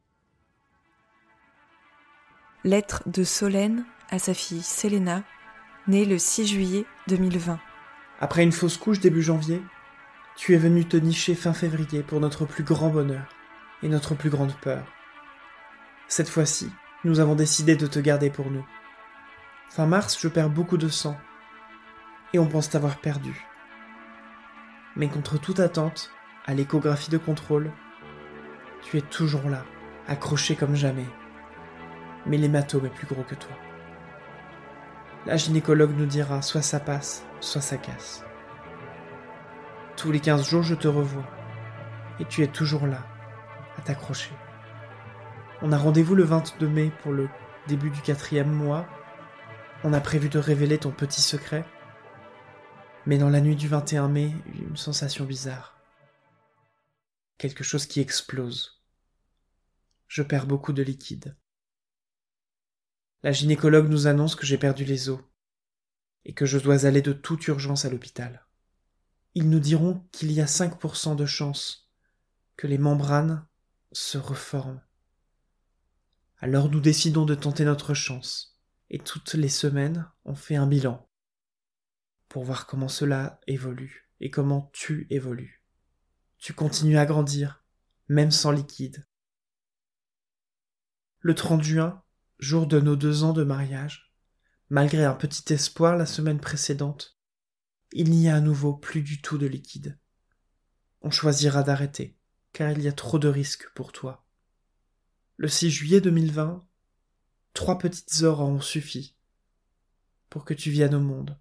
Lettre de Solène à sa fille Selena, née le six juillet deux mille vingt. Après une fausse couche début janvier, tu es venu te nicher fin février pour notre plus grand bonheur et notre plus grande peur. Cette fois-ci, nous avons décidé de te garder pour nous. Fin mars, je perds beaucoup de sang et on pense t'avoir perdu. Mais contre toute attente, à l'échographie de contrôle, tu es toujours là, accroché comme jamais. Mais l'hématome est plus gros que toi. La gynécologue nous dira soit ça passe, soit ça casse. Tous les quinze jours, je te revois. Et tu es toujours là, à t'accrocher. On a rendez-vous le vingt-deux mai pour le début du quatrième mois. On a prévu de révéler ton petit secret. Mais dans la nuit du vingt et un mai, une sensation bizarre. Quelque chose qui explose. Je perds beaucoup de liquide. La gynécologue nous annonce que j'ai perdu les os et que je dois aller de toute urgence à l'hôpital. Ils nous diront qu'il y a cinq pour cent de chance que les membranes se reforment. Alors nous décidons de tenter notre chance et toutes les semaines on fait un bilan pour voir comment cela évolue et comment tu évolues. Tu continues à grandir, même sans liquide. Le trente juin, jour de nos deux ans de mariage, malgré un petit espoir la semaine précédente, il n'y a à nouveau plus du tout de liquide. On choisira d'arrêter, car il y a trop de risques pour toi. Le six juillet deux mille vingt, trois petites heures ont suffi pour que tu viennes au monde.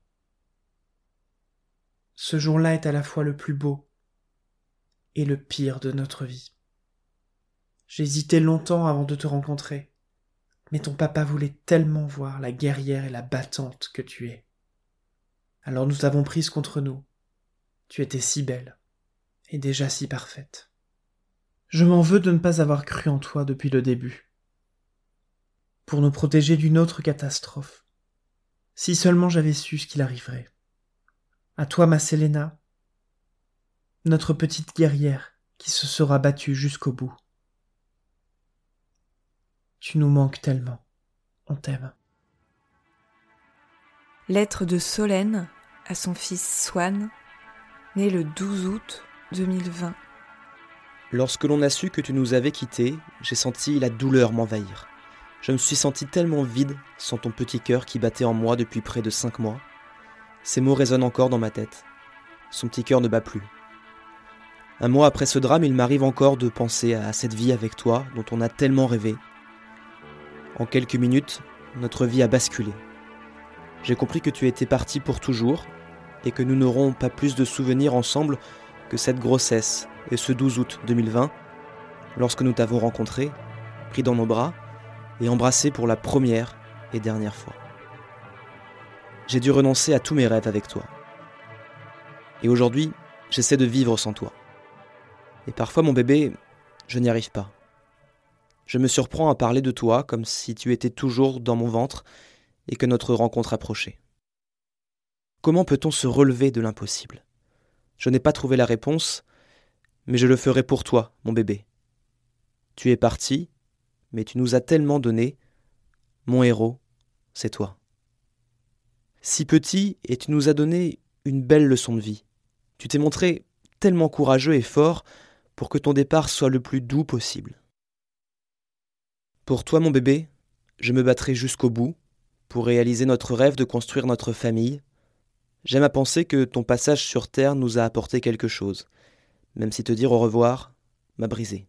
Ce jour-là est à la fois le plus beau et le pire de notre vie. J'hésitais longtemps avant de te rencontrer. Mais ton papa voulait tellement voir la guerrière et la battante que tu es. Alors nous t'avons prise contre nous. Tu étais si belle, et déjà si parfaite. Je m'en veux de ne pas avoir cru en toi depuis le début. Pour nous protéger d'une autre catastrophe. Si seulement j'avais su ce qu'il arriverait. À toi, ma Selena, notre petite guerrière qui se sera battue jusqu'au bout. Tu nous manques tellement. On t'aime. Lettre de Solène à son fils Swan, né le douze août deux mille vingt. Lorsque l'on a su que tu nous avais quittés, j'ai senti la douleur m'envahir. Je me suis senti tellement vide sans ton petit cœur qui battait en moi depuis près de cinq mois. Ces mots résonnent encore dans ma tête. Son petit cœur ne bat plus. Un mois après ce drame, il m'arrive encore de penser à cette vie avec toi dont on a tellement rêvé. En quelques minutes, notre vie a basculé. J'ai compris que tu étais parti pour toujours et que nous n'aurons pas plus de souvenirs ensemble que cette grossesse et ce douze août deux mille vingt, lorsque nous t'avons rencontré, pris dans nos bras et embrassé pour la première et dernière fois. J'ai dû renoncer à tous mes rêves avec toi. Et aujourd'hui, j'essaie de vivre sans toi. Et parfois, mon bébé, je n'y arrive pas. Je me surprends à parler de toi comme si tu étais toujours dans mon ventre et que notre rencontre approchait. Comment peut-on se relever de l'impossible ? Je n'ai pas trouvé la réponse, mais je le ferai pour toi, mon bébé. Tu es parti, mais tu nous as tellement donné. Mon héros, c'est toi. Si petit, et tu nous as donné une belle leçon de vie. Tu t'es montré tellement courageux et fort pour que ton départ soit le plus doux possible. Pour toi, mon bébé, je me battrai jusqu'au bout pour réaliser notre rêve de construire notre famille, J'aime à penser que ton passage sur Terre nous a apporté quelque chose, même si te dire au revoir m'a brisé.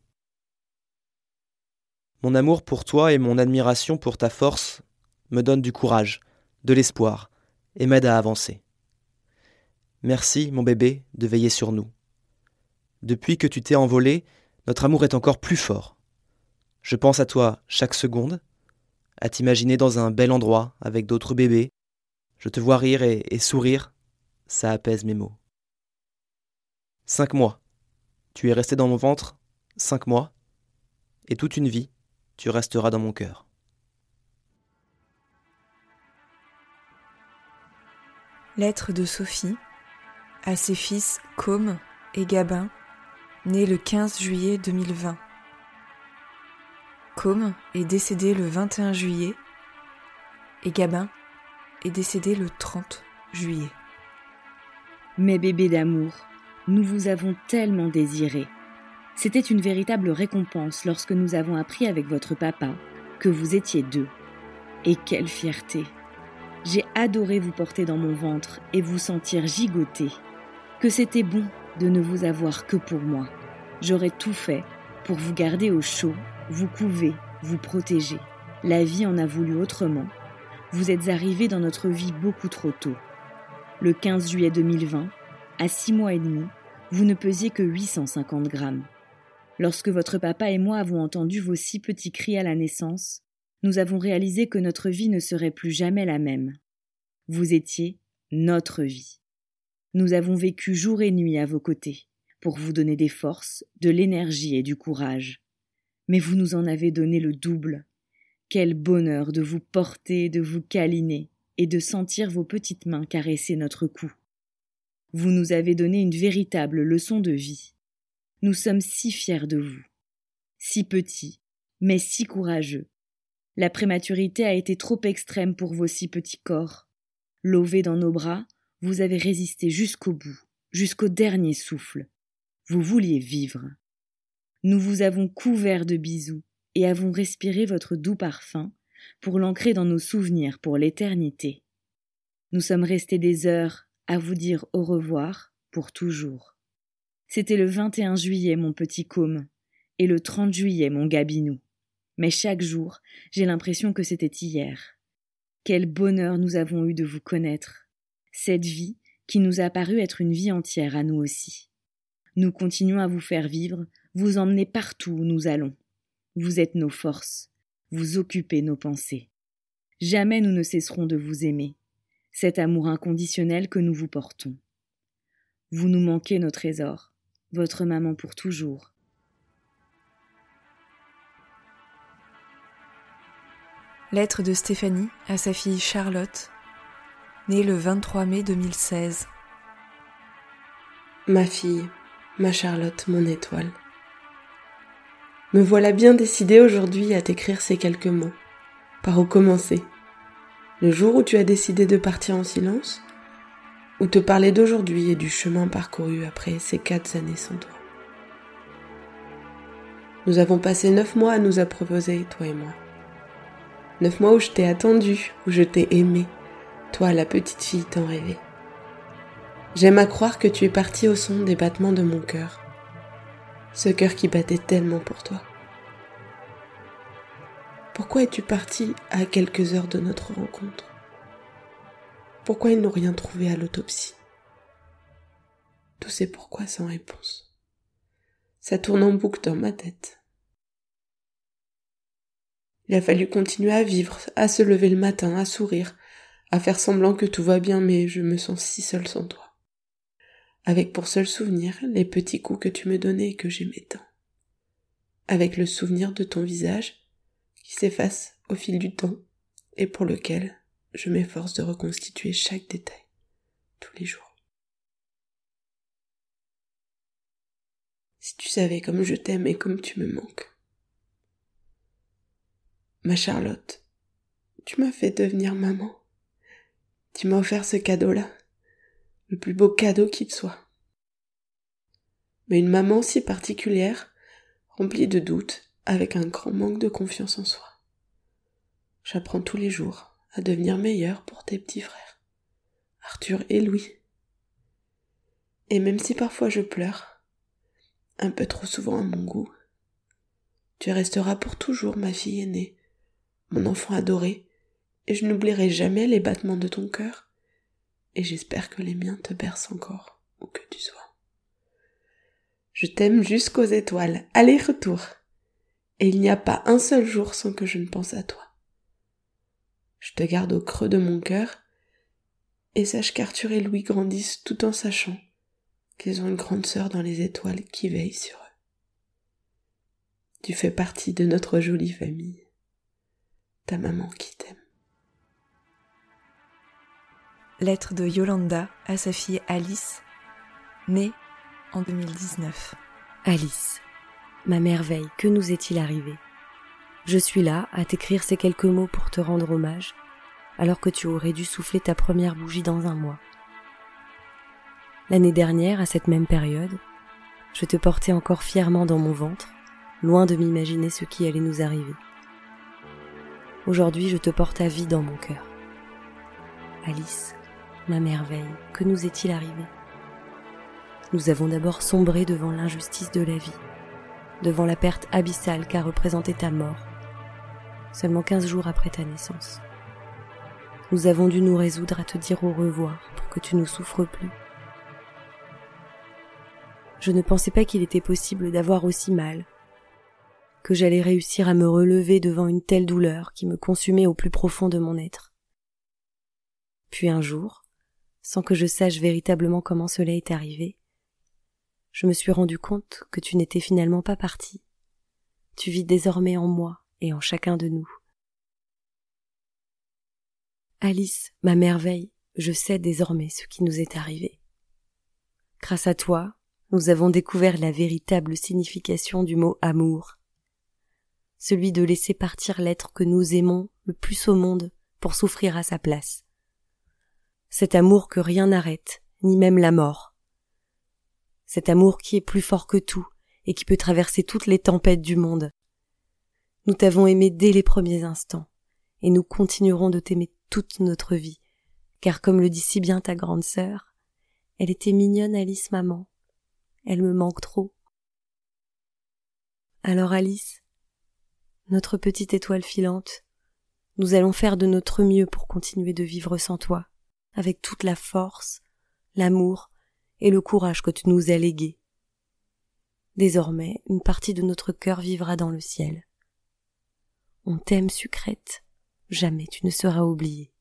Mon amour pour toi et mon admiration pour ta force me donnent du courage, de l'espoir, et m'aident à avancer. Merci, mon bébé, de veiller sur nous. Depuis que tu t'es envolé, notre amour est encore plus fort. Je pense à toi chaque seconde, à t'imaginer dans un bel endroit avec d'autres bébés. Je te vois rire et, et sourire, ça apaise mes maux. Cinq mois. Tu es resté dans mon ventre, cinq mois, et toute une vie, tu resteras dans mon cœur. Lettre de Sophie à ses fils Côme et Gabin, nés le quinze juillet deux mille vingt. Côme est décédé le vingt et un juillet et Gabin est décédé le trente juillet. Mes bébés d'amour, nous vous avons tellement désirés. C'était une véritable récompense lorsque nous avons appris avec votre papa que vous étiez deux. Et quelle fierté! J'ai adoré vous porter dans mon ventre et vous sentir gigoter. Que c'était bon de ne vous avoir que pour moi. J'aurais tout fait pour vous garder au chaud, vous couver, vous protéger. La vie en a voulu autrement. Vous êtes arrivés dans notre vie beaucoup trop tôt. Le quinze juillet deux mille vingt, à six mois et demi, vous ne pesiez que huit cent cinquante grammes. Lorsque votre papa et moi avons entendu vos six petits cris à la naissance, nous avons réalisé que notre vie ne serait plus jamais la même. Vous étiez notre vie. Nous avons vécu jour et nuit à vos côtés, pour vous donner des forces, de l'énergie et du courage. Mais vous nous en avez donné le double. Quel bonheur de vous porter, de vous câliner et de sentir vos petites mains caresser notre cou. Vous nous avez donné une véritable leçon de vie. Nous sommes si fiers de vous. Si petits, mais si courageux. La prématurité a été trop extrême pour vos si petits corps. Lovés dans nos bras, vous avez résisté jusqu'au bout, jusqu'au dernier souffle. Vous vouliez vivre. Nous vous avons couvert de bisous et avons respiré votre doux parfum pour l'ancrer dans nos souvenirs pour l'éternité. Nous sommes restés des heures à vous dire au revoir pour toujours. C'était le vingt et un juillet, mon petit Côme, et le trente juillet, mon Gabinou. Mais chaque jour, j'ai l'impression que c'était hier. Quel bonheur nous avons eu de vous connaître. Cette vie qui nous a paru être une vie entière à nous aussi. Nous continuons à vous faire vivre, vous emmener partout où nous allons. Vous êtes nos forces, vous occupez nos pensées. Jamais nous ne cesserons de vous aimer, cet amour inconditionnel que nous vous portons. Vous nous manquez nos trésors, votre maman pour toujours. Lettre de Stéphanie à sa fille Charlotte, née le vingt-trois mai deux mille seize. Ma fille, ma Charlotte, mon étoile. Me voilà bien décidée aujourd'hui à t'écrire ces quelques mots. Par où commencer? Le jour où tu as décidé de partir en silence? Ou te parler d'aujourd'hui et du chemin parcouru après ces quatre années sans toi? Nous avons passé neuf mois à nous apprivoiser, toi et moi. Neuf mois où je t'ai attendu, où je t'ai aimé, toi la petite fille tant rêvée. J'aime à croire que tu es partie au son des battements de mon cœur, ce cœur qui battait tellement pour toi. Pourquoi es-tu partie à quelques heures de notre rencontre? Pourquoi ils n'ont rien trouvé à l'autopsie? Tous ces pourquoi sans réponse. Ça tourne en boucle dans ma tête. Il a fallu continuer à vivre, à se lever le matin, à sourire, à faire semblant que tout va bien, mais je me sens si seule sans toi. Avec pour seul souvenir les petits coups que tu me donnais et que j'aimais tant. Avec le souvenir de ton visage qui s'efface au fil du temps et pour lequel je m'efforce de reconstituer chaque détail, tous les jours. Si tu savais comme je t'aime et comme tu me manques. Ma Charlotte, tu m'as fait devenir maman. Tu m'as offert ce cadeau-là, le plus beau cadeau qu'il soit. Mais une maman si particulière, remplie de doutes, avec un grand manque de confiance en soi. J'apprends tous les jours à devenir meilleure pour tes petits frères, à Arthur et Louis. Et même si parfois je pleure, un peu trop souvent à mon goût, tu resteras pour toujours ma fille aînée, mon enfant adoré, et je n'oublierai jamais les battements de ton cœur, et j'espère que les miens te bercent encore, où que tu sois. Je t'aime jusqu'aux étoiles, aller-retour, et il n'y a pas un seul jour sans que je ne pense à toi. Je te garde au creux de mon cœur, et sache qu'Arthur et Louis grandissent tout en sachant qu'ils ont une grande sœur dans les étoiles qui veille sur eux. Tu fais partie de notre jolie famille. Ta maman qui t'aime. Lettre de Yolanda à sa fille Alice, née en deux mille dix-neuf. Alice, ma merveille, que nous est-il arrivé ? Je suis là à t'écrire ces quelques mots pour te rendre hommage, alors que tu aurais dû souffler ta première bougie dans un mois. L'année dernière, à cette même période, je te portais encore fièrement dans mon ventre, loin de m'imaginer ce qui allait nous arriver. Aujourd'hui, je te porte à vie dans mon cœur. Alice, ma merveille, que nous est-il arrivé ? Nous avons d'abord sombré devant l'injustice de la vie, devant la perte abyssale qu'a représentée ta mort, seulement quinze jours après ta naissance. Nous avons dû nous résoudre à te dire au revoir pour que tu ne souffres plus. Je ne pensais pas qu'il était possible d'avoir aussi mal, que j'allais réussir à me relever devant une telle douleur qui me consumait au plus profond de mon être. Puis un jour, sans que je sache véritablement comment cela est arrivé, je me suis rendu compte que tu n'étais finalement pas parti. Tu vis désormais en moi et en chacun de nous. Alice, ma merveille, je sais désormais ce qui nous est arrivé. Grâce à toi, nous avons découvert la véritable signification du mot amour. Celui de laisser partir l'être que nous aimons le plus au monde pour souffrir à sa place. Cet amour que rien n'arrête, ni même la mort. Cet amour qui est plus fort que tout et qui peut traverser toutes les tempêtes du monde. Nous t'avons aimé dès les premiers instants et nous continuerons de t'aimer toute notre vie, car comme le dit si bien ta grande sœur, elle était mignonne Alice maman, elle me manque trop. Alors Alice, notre petite étoile filante, nous allons faire de notre mieux pour continuer de vivre sans toi, avec toute la force, l'amour et le courage que tu nous as légués. Désormais, une partie de notre cœur vivra dans le ciel. On t'aime, sucrète, jamais tu ne seras oubliée.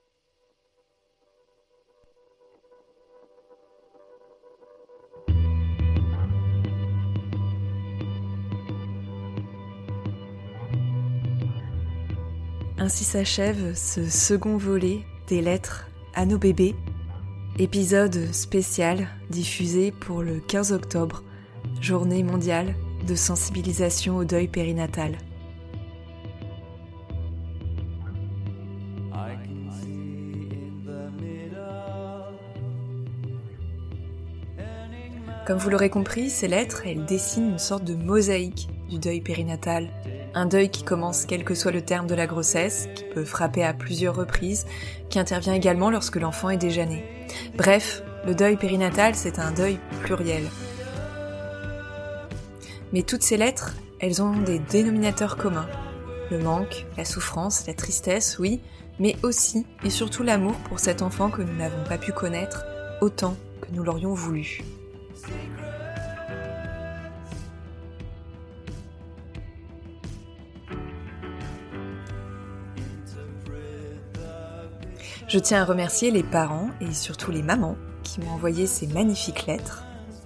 Ainsi s'achève ce second volet des lettres à nos bébés, épisode spécial diffusé pour le quinze octobre, journée mondiale de sensibilisation au deuil périnatal. Comme vous l'aurez compris, ces lettres, elles dessinent une sorte de mosaïque du deuil périnatal. Un deuil qui commence quel que soit le terme de la grossesse, qui peut frapper à plusieurs reprises, qui intervient également lorsque l'enfant est déjà né. Bref, le deuil périnatal, c'est un deuil pluriel. Mais toutes ces lettres, elles ont des dénominateurs communs. Le manque, la souffrance, la tristesse, oui, mais aussi et surtout l'amour pour cet enfant que nous n'avons pas pu connaître autant que nous l'aurions voulu. Je tiens à remercier les parents et surtout les mamans qui m'ont envoyé ces magnifiques lettres.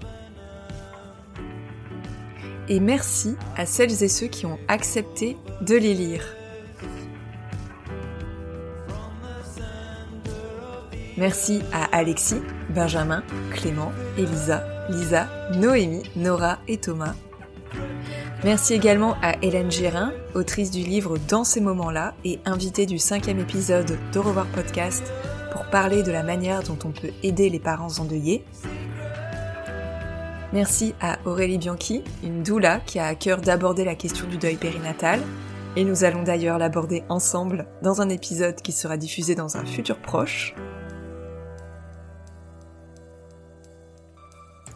Et merci à celles et ceux qui ont accepté de les lire. Merci à Alexis, Benjamin, Clément, Elisa, Lisa, Noémie, Nora et Thomas. Merci également à Hélène Gérin, autrice du livre Dans ces moments-là et invitée du cinquième épisode d'Au revoir podcast pour parler de la manière dont on peut aider les parents endeuillés. Merci à Aurélie Bianchi, une doula qui a à cœur d'aborder la question du deuil périnatal, et nous allons d'ailleurs l'aborder ensemble dans un épisode qui sera diffusé dans un futur proche.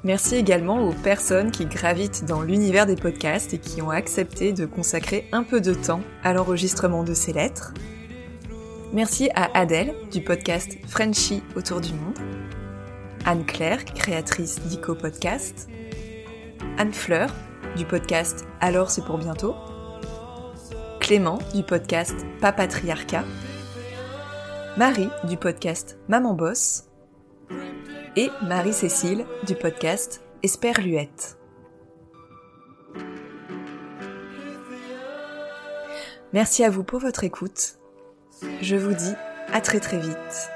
Merci également aux personnes qui gravitent dans l'univers des podcasts et qui ont accepté de consacrer un peu de temps à l'enregistrement de ces lettres. Merci à Adèle du podcast Frenchy autour du monde, Anne-Claire, créatrice d'Ico Podcast, Anne Fleur du podcast Alors c'est pour bientôt, Clément du podcast Papatriarcat, Marie du podcast Maman Bosse et Marie-Cécile du podcast Esperluette. Merci à vous pour votre écoute. Je vous dis à très très vite.